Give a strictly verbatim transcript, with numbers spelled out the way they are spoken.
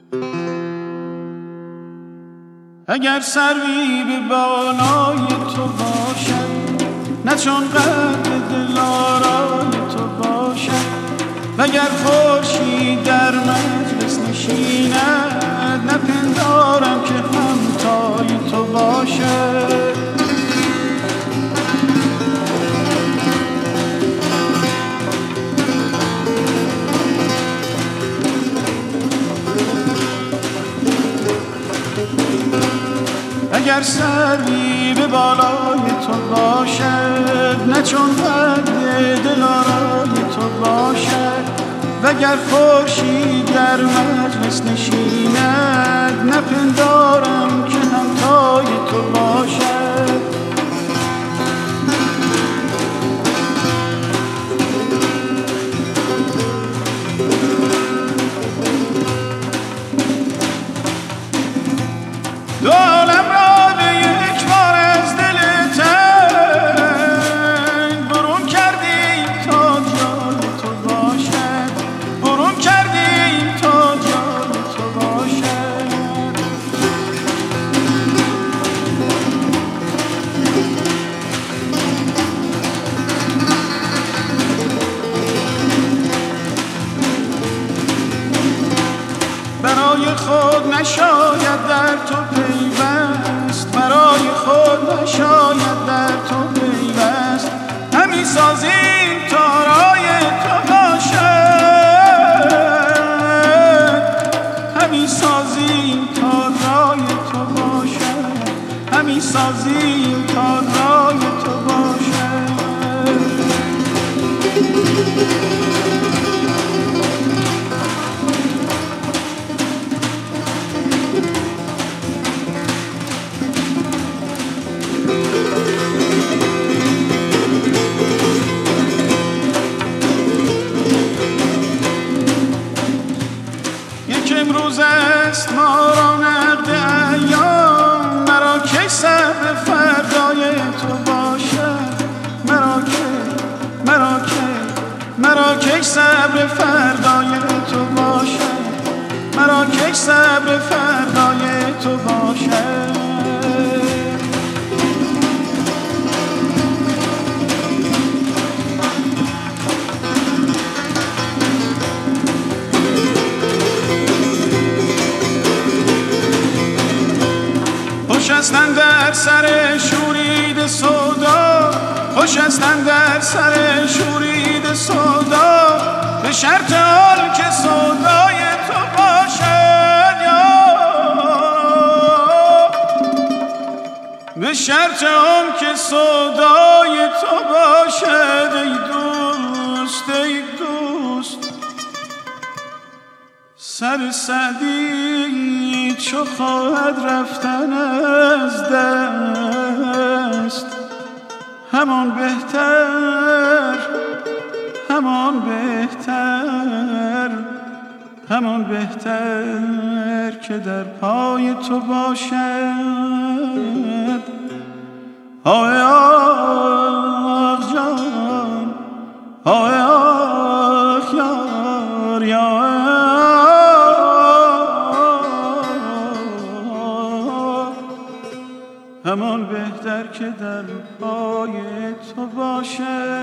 اگر سروی به بالای تو باشد، نه چون قد دلارای تو باشد، وگر خورشید در مجلس نشیند، نپندارم که همتای تو باشد. اگر سروی به بالای تو باشد، نه چون قد دلارای تو باشد، وگر خورشید در مجلس نشیند، نپندارم که همتای تو باشد. دو عالم را به یک بار از دل تنگ برون کردیم تا جای تو باشد، برون کردیم تا جای تو باشد. برای خود نشاید در تو پیوست، برای خود نشاید در تو پیوست، همی سازیم تا رای تو باشد، همی سازیم تا رای تو باشد، همی سازیم تا رای تو باشد. امروز است ما را نقد ایام، مرا کی صبر فردای تو باشد، مرا کی مرا کی مرا کی صبر فردای تو باشد، مرا کی صبر فردای تو باشد. خوش هستن در سر شورید سودا، خوش هستن در سر شورید سودا، به شرط آن که سودای تو باشد، یا به شرط آن که سودای تو باشد. ای دوست ای دوست سر سعدی چو خواهد رفتن از دست، همان بهتر همان بهتر همان بهتر که در پای تو باشد. آه آه جان، آه آه یار یار، همان بهتر که در پای تو باشد.